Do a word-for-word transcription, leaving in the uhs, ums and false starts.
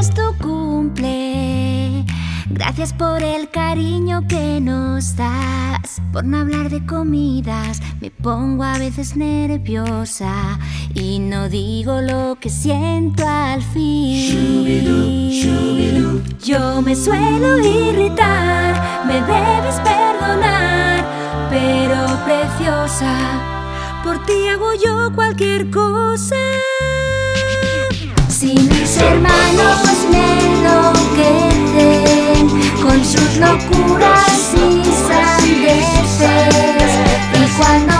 es tu cumple. Gracias por el cariño que nos das. Por no hablar de comidas, me pongo a veces nerviosa y no digo lo que siento al fin. Shoo-be-doo, shoo-be-doo. Yo me suelo irritar, me debes perdonar, pero preciosa, por ti hago yo cualquier cosa. Si mis hermanos me enloquecen con sus locuras y sandeces, y cuando